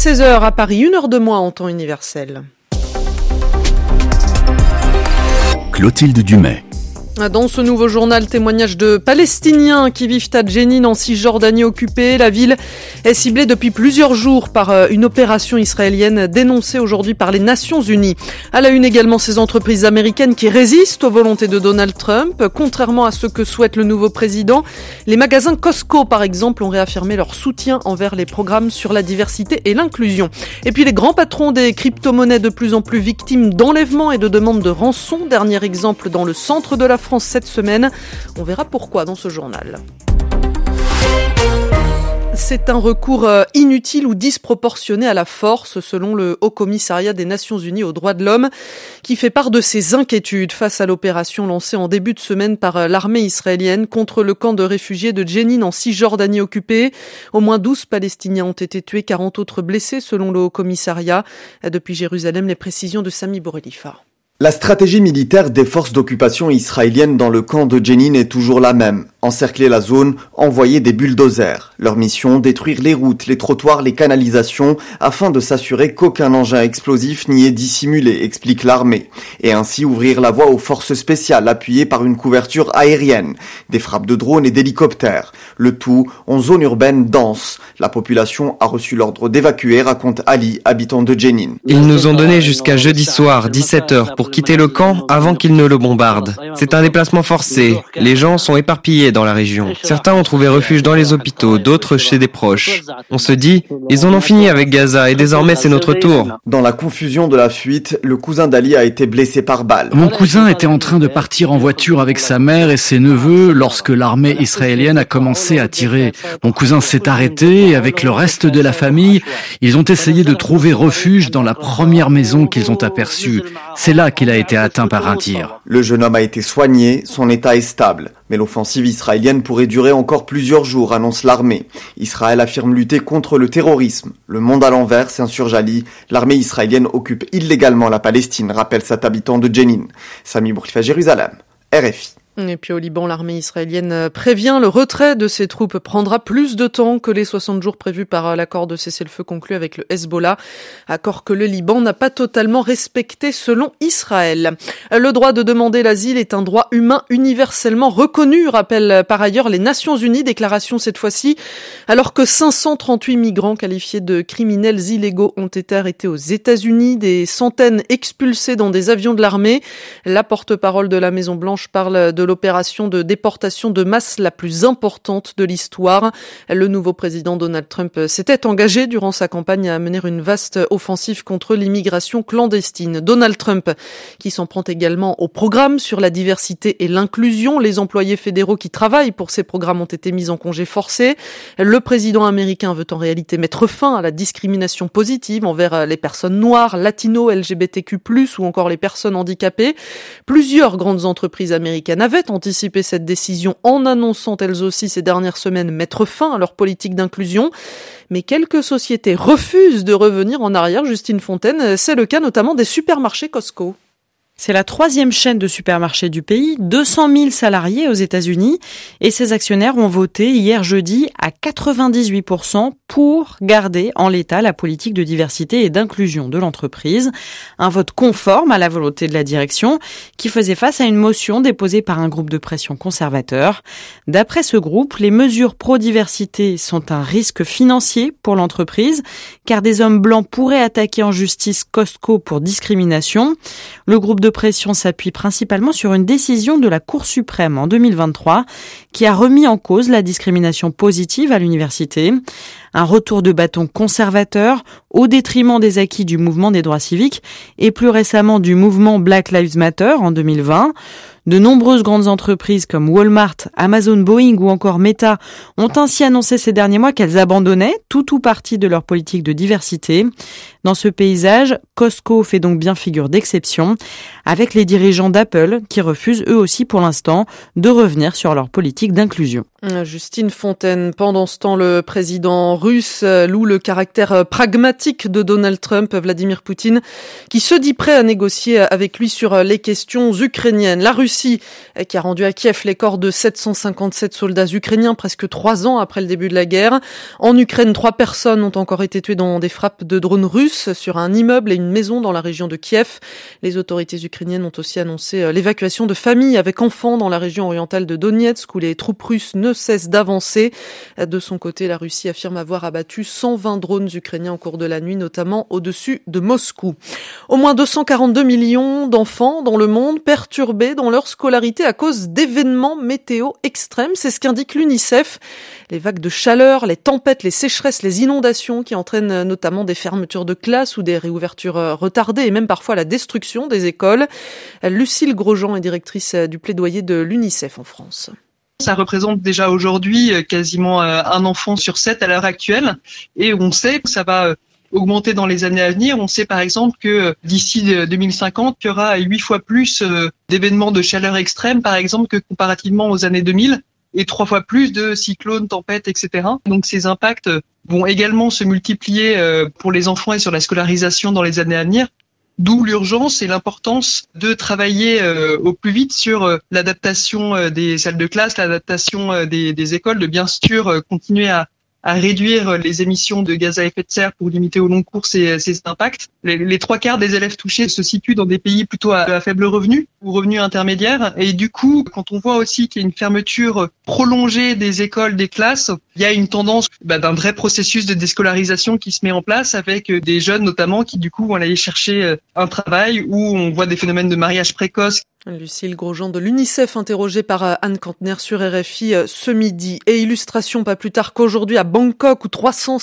16h à Paris, 1h de moins en temps universel. Clotilde Dumais. Dans ce nouveau journal, témoignage de Palestiniens qui vivent à Jenin en Cisjordanie occupée. La ville est ciblée depuis plusieurs jours par une opération israélienne dénoncée aujourd'hui par les Nations Unies. À la une également, ces entreprises américaines qui résistent aux volontés de Donald Trump. Contrairement à ce que souhaite le nouveau président, les magasins Costco, par exemple, ont réaffirmé leur soutien envers les programmes sur la diversité et l'inclusion. Et puis les grands patrons des crypto-monnaies de plus en plus victimes d'enlèvements et de demandes de rançon. Dernier exemple dans le centre de la France cette semaine. On verra pourquoi dans ce journal. C'est un recours inutile ou disproportionné à la force, selon le Haut Commissariat des Nations Unies aux droits de l'homme, qui fait part de ses inquiétudes face à l'opération lancée en début de semaine par l'armée israélienne contre le camp de réfugiés de Jenin en Cisjordanie occupée. Au moins 12 Palestiniens ont été tués, 40 autres blessés, selon le Haut Commissariat. Depuis Jérusalem, les précisions de Sami Bourelifa. La stratégie militaire des forces d'occupation israéliennes dans le camp de Jenin est toujours la même. Encercler la zone, envoyer des bulldozers. Leur mission, détruire les routes, les trottoirs, les canalisations, afin de s'assurer qu'aucun engin explosif n'y est dissimulé, explique l'armée. Et ainsi ouvrir la voie aux forces spéciales appuyées par une couverture aérienne, des frappes de drones et d'hélicoptères. Le tout en zone urbaine dense. La population a reçu l'ordre d'évacuer, raconte Ali, habitant de Jenin. Ils nous ont donné jusqu'à jeudi soir, 17h, pour quitter le camp avant qu'ils ne le bombardent. C'est un déplacement forcé. Les gens sont éparpillés dans la région. Certains ont trouvé refuge dans les hôpitaux, d'autres chez des proches. On se dit, ils en ont fini avec Gaza et désormais c'est notre tour. Dans la confusion de la fuite, le cousin d'Ali a été blessé par balle. Mon cousin était en train de partir en voiture avec sa mère et ses neveux lorsque l'armée israélienne a commencé à tirer. Mon cousin s'est arrêté et avec le reste de la famille, ils ont essayé de trouver refuge dans la première maison qu'ils ont aperçue. C'est là qu'il a été atteint par un tir. Le jeune homme a été soigné, son état est stable. Mais l'offensive israélienne pourrait durer encore plusieurs jours, annonce l'armée. Israël affirme lutter contre le terrorisme. Le monde à l'envers s'insurge Ali. L'armée israélienne occupe illégalement la Palestine, rappelle cet habitant de Jenin. Sami Bourelifa, Jérusalem, RFI. Et puis au Liban, l'armée israélienne prévient, le retrait de ses troupes prendra plus de temps que les 60 jours prévus par l'accord de cessez-le-feu conclu avec le Hezbollah. Accord que le Liban n'a pas totalement respecté selon Israël. Le droit de demander l'asile est un droit humain universellement reconnu, rappellent par ailleurs les Nations Unies. Déclaration cette fois-ci, alors que 538 migrants qualifiés de criminels illégaux ont été arrêtés aux États-Unis, des centaines expulsés dans des avions de l'armée. La porte-parole de la Maison-Blanche parle de l'opération de déportation de masse la plus importante de l'histoire. Le nouveau président Donald Trump s'était engagé durant sa campagne à mener une vaste offensive contre l'immigration clandestine. Donald Trump qui s'en prend également au programme sur la diversité et l'inclusion. Les employés fédéraux qui travaillent pour ces programmes ont été mis en congé forcé. Le président américain veut en réalité mettre fin à la discrimination positive envers les personnes noires, latinos, LGBTQ+, ou encore les personnes handicapées. Plusieurs grandes entreprises américaines avaient anticipé cette décision en annonçant elles aussi ces dernières semaines mettre fin à leur politique d'inclusion. Mais quelques sociétés refusent de revenir en arrière. Justine Fontaine, c'est le cas notamment des supermarchés Costco. C'est la 3e chaîne de supermarchés du pays, 200 000 salariés aux États-Unis, et ses actionnaires ont voté hier jeudi à 98% pour garder en l'état la politique de diversité et d'inclusion de l'entreprise. Un vote conforme à la volonté de la direction qui faisait face à une motion déposée par un groupe de pression conservateur. D'après ce groupe, les mesures pro-diversité sont un risque financier pour l'entreprise, car des hommes blancs pourraient attaquer en justice Costco pour discrimination. Le groupe de pression s'appuie principalement sur une décision de la Cour suprême en 2023 qui a remis en cause la discrimination positive à l'université. Un retour de bâton conservateur au détriment des acquis du mouvement des droits civiques et plus récemment du mouvement Black Lives Matter en 2020. De nombreuses grandes entreprises comme Walmart, Amazon, Boeing ou encore Meta ont ainsi annoncé ces derniers mois qu'elles abandonnaient tout ou partie de leur politique de diversité. Dans ce paysage, Costco fait donc bien figure d'exception, avec les dirigeants d'Apple qui refusent eux aussi pour l'instant de revenir sur leur politique d'inclusion. Justine Fontaine, pendant ce temps, le président russe loue le caractère pragmatique de Donald Trump, Vladimir Poutine, qui se dit prêt à négocier avec lui sur les questions ukrainiennes. La Russie Russie qui a rendu à Kiev les corps de 757 soldats ukrainiens presque 3 ans après le début de la guerre. En Ukraine, 3 personnes ont encore été tuées dans des frappes de drones russes sur un immeuble et une maison dans la région de Kiev. Les autorités ukrainiennes ont aussi annoncé l'évacuation de familles avec enfants dans la région orientale de Donetsk où les troupes russes ne cessent d'avancer. De son côté, la Russie affirme avoir abattu 120 drones ukrainiens au cours de la nuit, notamment au-dessus de Moscou. Au moins 242 millions d'enfants dans le monde perturbés dans leur scolarité à cause d'événements météo extrêmes. C'est ce qu'indique l'UNICEF. Les vagues de chaleur, les tempêtes, les sécheresses, les inondations qui entraînent notamment des fermetures de classes ou des réouvertures retardées et même parfois la destruction des écoles. Lucille Grosjean est directrice du plaidoyer de l'UNICEF en France. Ça représente déjà aujourd'hui quasiment un enfant sur 7 à l'heure actuelle et on sait que ça va augmenter dans les années à venir. On sait par exemple que d'ici 2050, il y aura 8 fois plus d'événements de chaleur extrême par exemple que comparativement aux années 2000 et 3 fois plus de cyclones, tempêtes, etc. Donc ces impacts vont également se multiplier pour les enfants et sur la scolarisation dans les années à venir. D'où l'urgence et l'importance de travailler au plus vite sur l'adaptation des salles de classe, l'adaptation des écoles, de bien sûr continuer à réduire les émissions de gaz à effet de serre pour limiter au long cours ces impacts. Les 3/4 des élèves touchés se situent dans des pays plutôt à faible revenu ou revenu intermédiaire. Et du coup, quand on voit aussi qu'il y a une fermeture prolongée des écoles, des classes, il y a une tendance d'un vrai processus de déscolarisation qui se met en place avec des jeunes notamment qui du coup vont aller chercher un travail où on voit des phénomènes de mariage précoce. Lucille Grosjean de l'UNICEF interrogée par Anne Kantner sur RFI ce midi. Et illustration pas plus tard qu'aujourd'hui à Bangkok où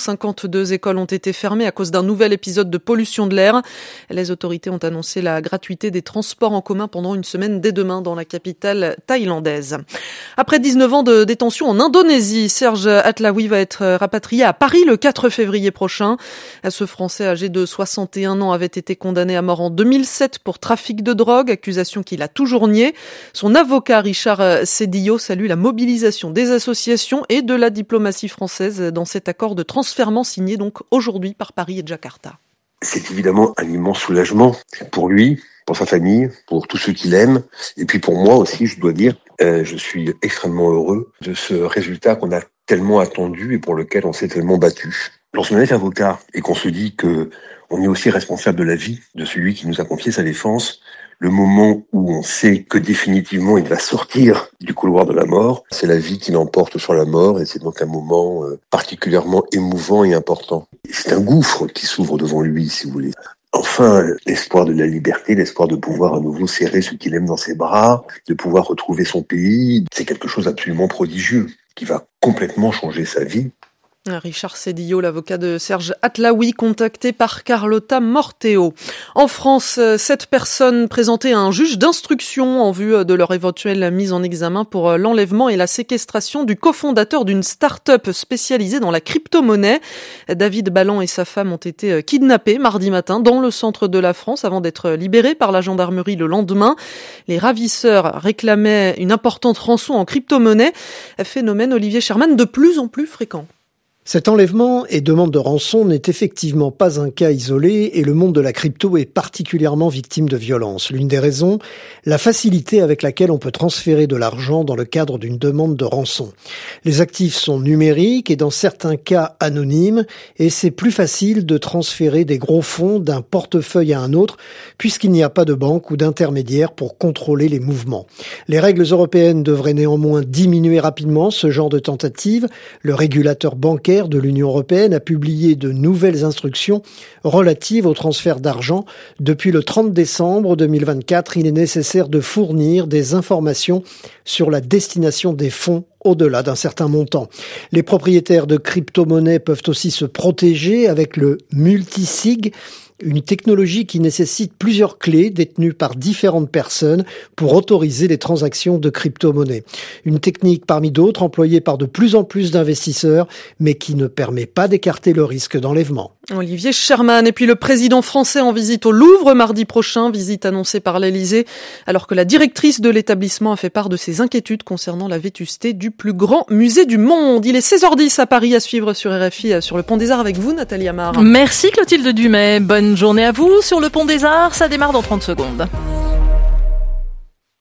352 écoles ont été fermées à cause d'un nouvel épisode de pollution de l'air. Les autorités ont annoncé la gratuité des transports en commun pendant une semaine dès demain dans la capitale thaïlandaise. Après 19 ans de détention en Indonésie, Serge Atlaoui va être rapatrié à Paris le 4 février prochain. Ce Français âgé de 61 ans avait été condamné à mort en 2007 pour trafic de drogue, accusation qu'il a toujours nié. Son avocat Richard Cedillo salue la mobilisation des associations et de la diplomatie française dans cet accord de transfèrement signé donc aujourd'hui par Paris et Jakarta. C'est évidemment un immense soulagement pour lui, pour sa famille, pour tous ceux qu'il aime. Et puis pour moi aussi, je dois dire, je suis extrêmement heureux de ce résultat qu'on a tellement attendu et pour lequel on s'est tellement battu. Lorsqu'on est avocat et qu'on se dit que on est aussi responsable de la vie de celui qui nous a confié sa défense, le moment où on sait que définitivement il va sortir du couloir de la mort, c'est la vie qui l'emporte sur la mort et c'est donc un moment particulièrement émouvant et important. C'est un gouffre qui s'ouvre devant lui, si vous voulez. Enfin, l'espoir de la liberté, l'espoir de pouvoir à nouveau serrer ce qu'il aime dans ses bras, de pouvoir retrouver son pays, c'est quelque chose d'absolument prodigieux qui va complètement changer sa vie. Richard Cedillo, l'avocat de Serge Atlaoui, contacté par Carlotta Morteo. En France, 7 personnes présentées à un juge d'instruction en vue de leur éventuelle mise en examen pour l'enlèvement et la séquestration du cofondateur d'une start-up spécialisée dans la crypto-monnaie. David Ballan et sa femme ont été kidnappés mardi matin dans le centre de la France avant d'être libérés par la gendarmerie le lendemain. Les ravisseurs réclamaient une importante rançon en crypto-monnaie, phénomène, Olivier Sherman, de plus en plus fréquent. Cet enlèvement et demande de rançon n'est effectivement pas un cas isolé et le monde de la crypto est particulièrement victime de violences. L'une des raisons, la facilité avec laquelle on peut transférer de l'argent dans le cadre d'une demande de rançon. Les actifs sont numériques et dans certains cas anonymes et c'est plus facile de transférer des gros fonds d'un portefeuille à un autre puisqu'il n'y a pas de banque ou d'intermédiaire pour contrôler les mouvements. Les règles européennes devraient néanmoins diminuer rapidement ce genre de tentative. Le régulateur bancaire de l'Union européenne a publié de nouvelles instructions relatives au transfert d'argent. Depuis le 30 décembre 2024, il est nécessaire de fournir des informations sur la destination des fonds au-delà d'un certain montant. Les propriétaires de crypto-monnaies peuvent aussi se protéger avec le multisig, une technologie qui nécessite plusieurs clés détenues par différentes personnes pour autoriser les transactions de crypto-monnaies. Une technique parmi d'autres employée par de plus en plus d'investisseurs, mais qui ne permet pas d'écarter le risque d'enlèvement. Olivier Sherman. Et puis le président français en visite au Louvre mardi prochain, visite annoncée par l'Élysée, alors que la directrice de l'établissement a fait part de ses inquiétudes concernant la vétusté du plus grand musée du monde. Il est 16h10 à Paris, à suivre sur RFI, sur le Pont des Arts avec vous, Nathalie Amar. Merci Clotilde Dumais. Bonne journée à vous. Sur le Pont des Arts, ça démarre dans 30 secondes.